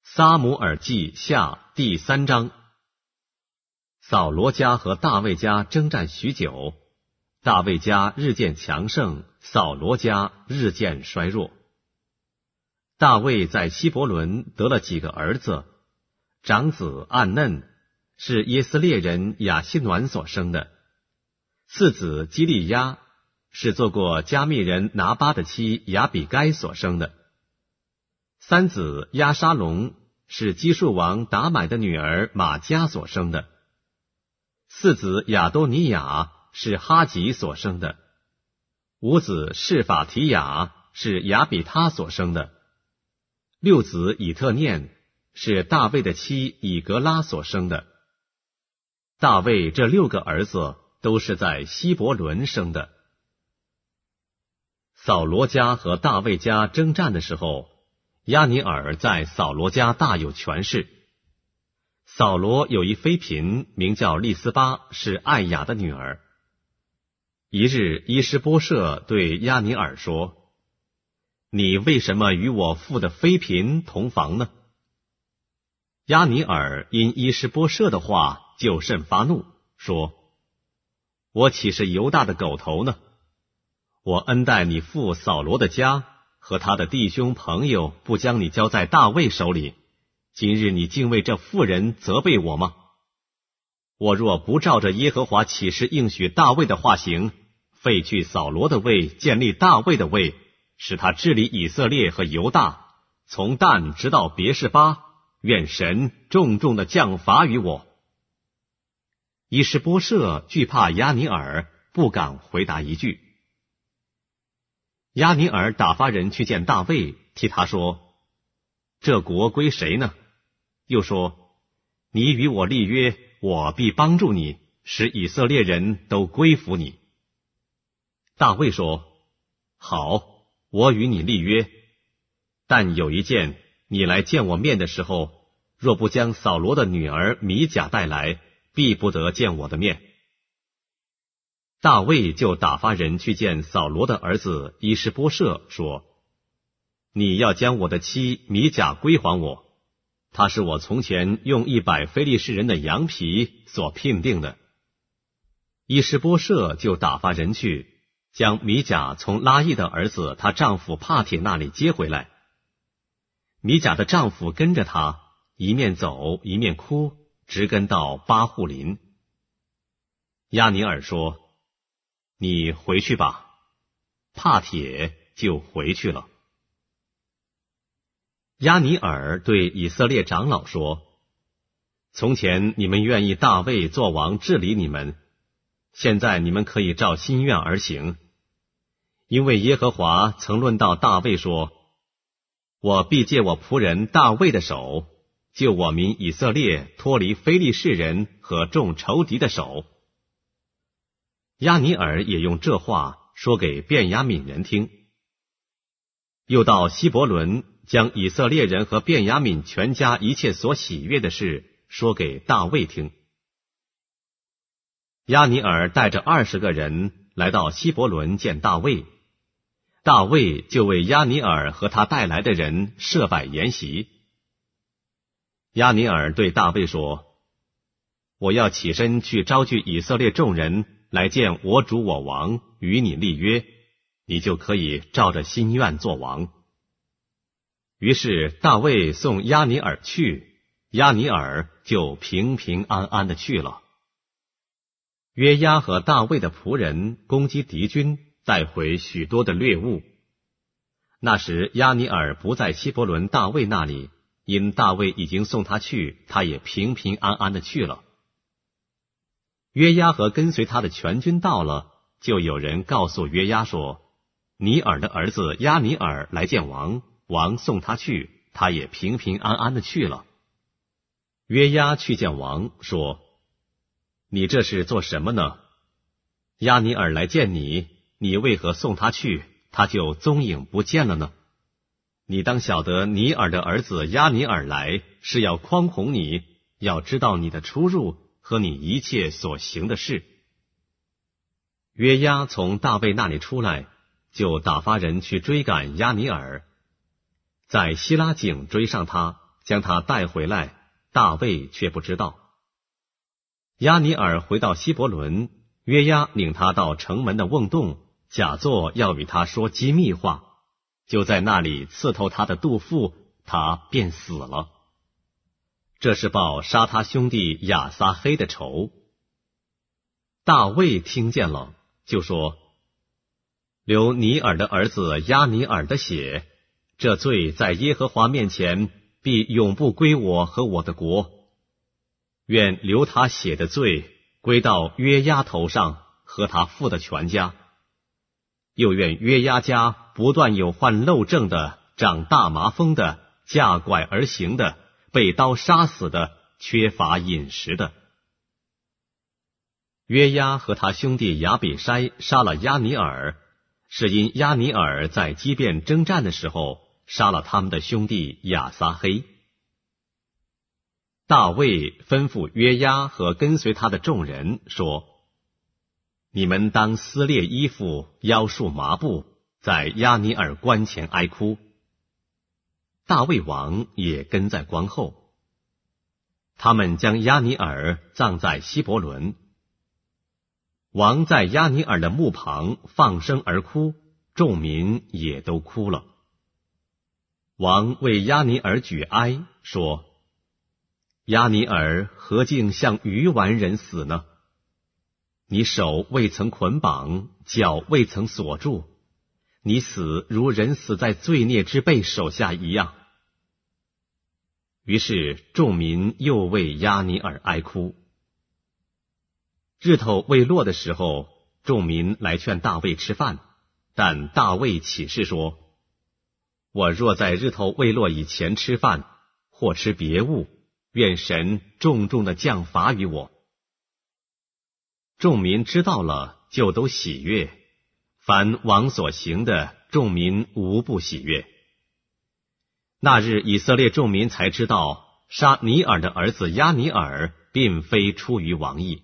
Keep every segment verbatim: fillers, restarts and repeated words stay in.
撒母耳记下第三章。扫罗家和大卫家征战许久，大卫家日渐强盛，扫罗家日渐衰弱。大卫在希伯伦得了几个儿子，长子暗嫩是耶斯列人亚希暖所生的，次子基利押是做过加密人拿巴的妻亚比该所生的，三子押沙龙是基述王达买的女儿玛迦所生的，四子亚多尼雅是哈吉所生的，五子示法提雅是亚比他所生的，六子以特念是大卫的妻以格拉所生的。大卫这六个儿子都是在希伯伦生的。扫罗家和大卫家征战的时候，押尼珥在扫罗家大有权势。扫罗有一妃嫔名叫利斯巴，是艾雅的女儿。一日，伊施波设对押尼珥说：你为什么与我父的妃嫔同房呢？押尼珥因伊施波设的话就甚发怒，说：我岂是犹大的狗头呢？我恩待你父扫罗的家和他的弟兄朋友，不将你交在大卫手里，今日你竟为这妇人责备我吗？我若不照着耶和华起誓应许大卫的话行，废去扫罗的位，建立大卫的位，使他治理以色列和犹大，从但直到别是巴，愿神重重的降罚于我。伊施波设惧怕押尼珥，不敢回答一句。押尼珥打发人去见大卫，替他说：这国归谁呢？又说：你与我立约，我必帮助你，使以色列人都归服你。大卫说：好，我与你立约，但有一件，你来见我面的时候，若不将扫罗的女儿米甲带来，必不得见我的面。大卫就打发人去见扫罗的儿子伊施波设，说：你要将我的妻米甲归还我，她是我从前用一百非利士人的羊皮所聘定的。伊施波设就打发人去，将米甲从拉亿的儿子她丈夫帕铁那里接回来。米甲的丈夫跟着她，一面走一面哭，直跟到巴户林。押尼珥说：你回去吧。帕铁就回去了。押尼珥对以色列长老说：从前你们愿意大卫做王治理你们，现在你们可以照心愿而行，因为耶和华曾论到大卫说：我必借我仆人大卫的手，救我民以色列脱离非利士人和众仇敌的手。押尼珥也用这话说给便雅悯人听。又到希伯伦，将以色列人和便雅悯全家一切所喜悦的事说给大卫听。押尼珥带着二十个人来到希伯伦见大卫，大卫就为押尼珥和他带来的人设摆筵席。押尼珥对大卫说：我要起身去招聚以色列众人来见我主我王，与你立约，你就可以照着心愿做王。于是大卫送押尼珥去，押尼珥就平平安安的去了。约押和大卫的仆人攻击敌军，带回许多的掠物。那时押尼珥不在希伯伦大卫那里，因大卫已经送他去，他也平平安安的去了。约押和跟随他的全军到了，就有人告诉约押说：尼珥的儿子押尼珥来见王，王送他去，他也平平安安的去了。约押去见王，说：你这是做什么呢？押尼珥来见你，你为何送他去，他就踪影不见了呢？你当晓得尼珥的儿子押尼珥来，是要匡宏你，要知道你的出入和你一切所行的事。约押从大卫那里出来，就打发人去追赶押尼珥，在希拉井追上他， 将他带回来，大卫却不知道。押尼珥回到希伯伦，约押领他到城门的瓮洞，假作要与他说机密话，就在那里刺透他的肚腹，他便死了。这是报杀他兄弟亚撒黑的仇。大卫听见了，就说：流尼珥的儿子押尼珥的血，这罪在耶和华面前必永不归我和我的国。愿流他血的罪归到约押头上和他父的全家。又愿约押家不断有患漏症的、长大麻风的、架拐而行的、被刀杀死的、缺乏饮食的。约押和他兄弟亚比筛杀了押尼珥，是因押尼珥在基遍征战的时候杀了他们的兄弟亚撒黑。大卫吩咐约押和跟随他的众人说：你们当撕裂衣服，腰束麻布，在押尼珥棺前哀哭。大卫王也跟在棺后。他们将押尼珥葬在希伯伦。王在押尼珥的墓旁放声而哭，众民也都哭了。王为押尼珥举哀，说：押尼珥何竟像愚顽人死呢？你手未曾捆绑，脚未曾锁住，你死如人死在罪孽之辈手下一样。于是众民又为押尼珥哀哭。日头未落的时候，众民来劝大卫吃饭，但大卫起誓说：我若在日头未落以前吃饭，或吃别物，愿神重重的降罚于我。众民知道了，就都喜悦，凡王所行的，众民无不喜悦。那日以色列众民才知道，杀尼珥的儿子押尼珥并非出于王意。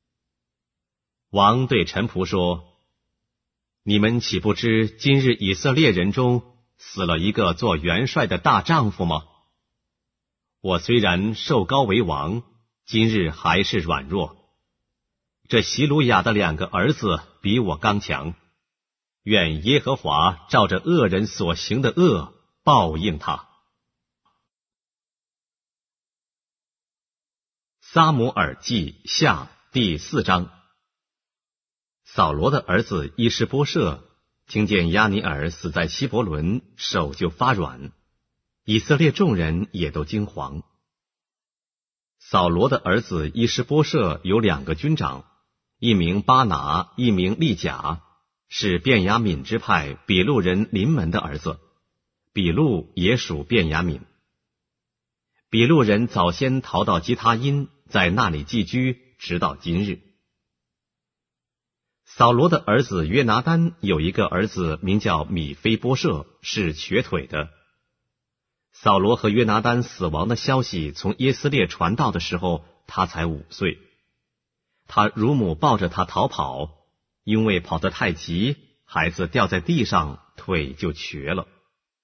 王对臣仆说：你们岂不知今日以色列人中死了一个做元帅的大丈夫吗？我虽然受高为王，今日还是软弱。这希鲁雅的两个儿子比我刚强，愿耶和华照着恶人所行的恶报应他。撒母耳记下第四章。扫罗的儿子伊施波设听见押尼珥死在希伯伦，手就发软，以色列众人也都惊惶。扫罗的儿子伊施波设有两个军长，一名巴拿，一名利甲，是便雅悯支派比路人临门的儿子，比路也属便雅悯。比路人早先逃到基他因，在那里寄居，直到今日。扫罗的儿子约拿单有一个儿子名叫米非波设，是瘸腿的。扫罗和约拿单死亡的消息从耶斯列传到的时候，他才五岁。他乳母抱着他逃跑，因为跑得太急，孩子掉在地上，腿就瘸了。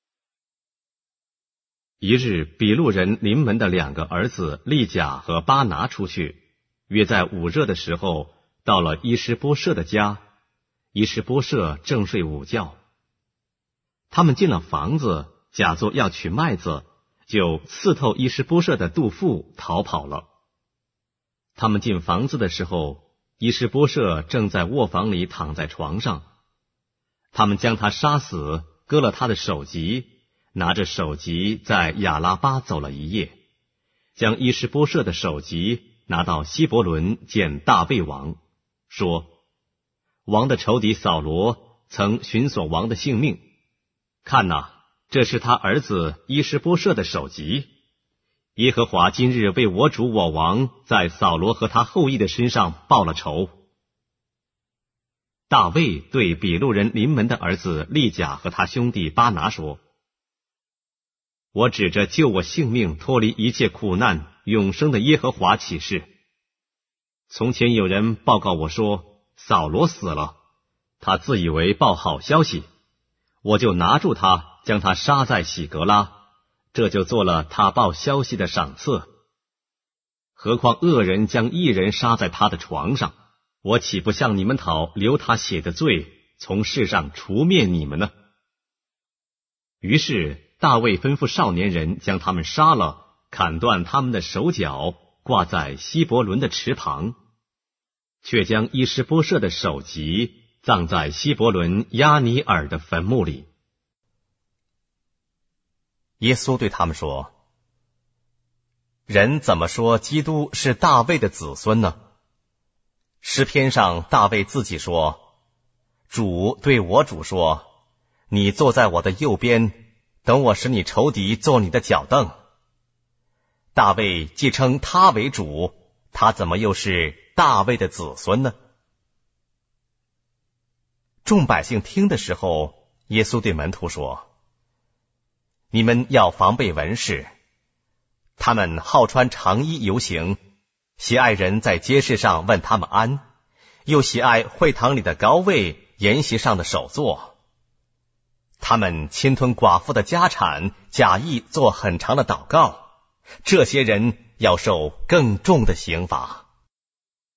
一日，比路人临门的两个儿子利甲和巴拿出去，约在午热的时候到了伊施波设的家，伊施波设正睡午觉。他们进了房子，假作要取麦子，就刺透伊施波设的肚腹，逃跑了。他们进房子的时候，伊施波设正在卧房里躺在床上。他们将他杀死，割了他的首级，拿着首级在亚拉巴走了一夜，将伊施波设的首级拿到希伯伦见大卫王，说：王的仇敌扫罗曾寻索王的性命，看哪，这是他儿子伊施波设的首级。耶和华今日为我主我王在扫罗和他后裔的身上报了仇。大卫对比路人临门的儿子利甲和他兄弟巴拿说：我指着救我性命脱离一切苦难永生的耶和华起誓，从前有人报告我说扫罗死了，他自以为报好消息，我就拿住他，将他杀在喜格拉， 这就做了他报消息的赏赐。何况恶人将义人杀在他的床上，我岂不向你们讨流他血的罪，从世上除灭你们呢？于是大卫吩咐少年人将他们杀了，砍断他们的手脚，挂在希伯伦的池旁，却将伊施波设的首级葬在希伯伦押尼珥的坟墓里。 耶稣对他们说，人怎么说基督是大卫的子孙呢？诗篇上大卫自己说，主对我主说，你坐在我的右边，等我使你仇敌做你的脚凳。大卫既称他为主，他怎么又是大卫的子孙呢？众百姓听的时候，耶稣对门徒说，你们要防备文士，他们好穿长衣游行，喜爱人在街市上问他们安，又喜爱会堂里的高位，筵席上的首座。他们侵吞寡妇的家产，假意做很长的祷告，这些人要受更重的刑罚。